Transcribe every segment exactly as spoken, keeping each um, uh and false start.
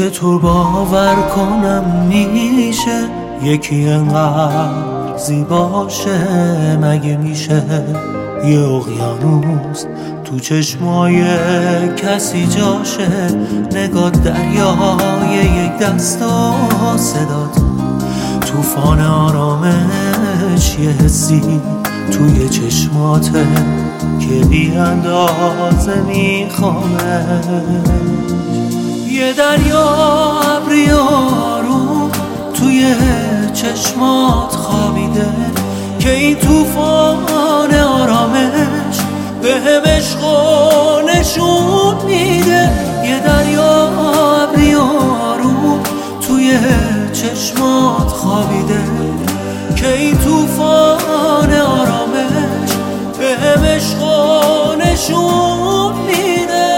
چطور باور کنم میشه یکی انقدر زیباشه؟ مگه میشه یه اقیانوس تو چشمای کسی جاشه؟ نگاه دریای یک دست و صدات توفان آرامش، یه حسی توی چشماته که بی اندازه میخوامه. یه دریا ابری آروم توی چشمات خوابیده که این توفان آرامش بهم عشق و نشون میده. یه دریا ابری آروم توی چشمات خوابیده که این توفان آرامش بهم عشق و نشون میده.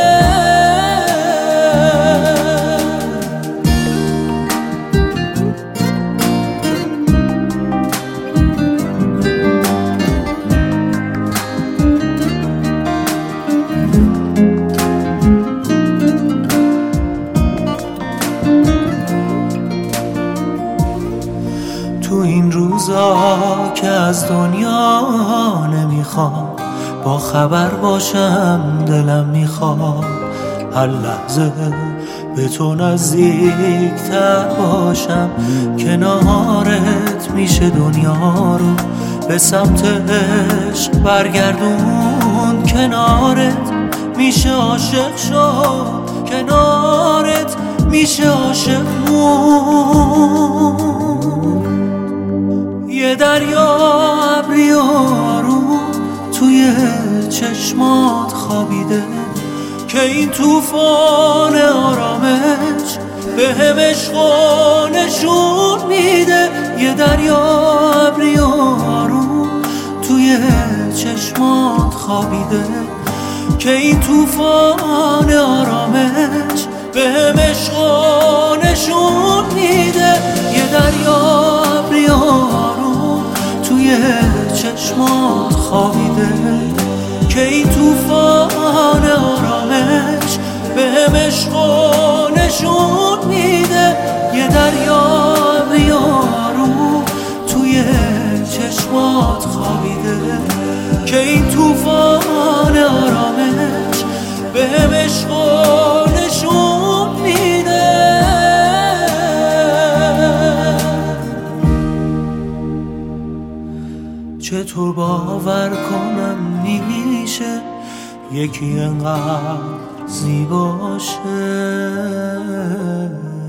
تو این روزا که از دنیا نمیخوام با خبر باشم، دلم میخواد هر لحظه به تو نزدیکتر باشم. کنارت میشه دنیا رو به سمت عشق برگردون، کنارت میشه عاشق شد، کنارت میشه عاشق مون. یه دریا ابری آروم توی چشمات خوابیده که این توفان آرامش بهم عشق و نشون میده. یه دریا ابری آروم توی چشمات خوابیده که این توفان آرامش بهم عشق و نشون میده. یه دریا ابری آروم توی چشمات خوابیده که این توفان آرامش بهم عشق و نشون میده. یه دریا ابری آروم توی چشمات خوابیده که این توفان آرامش بهم عشق و نشون میده. چطور باور کنم میشه یکی انقدر زیباشه؟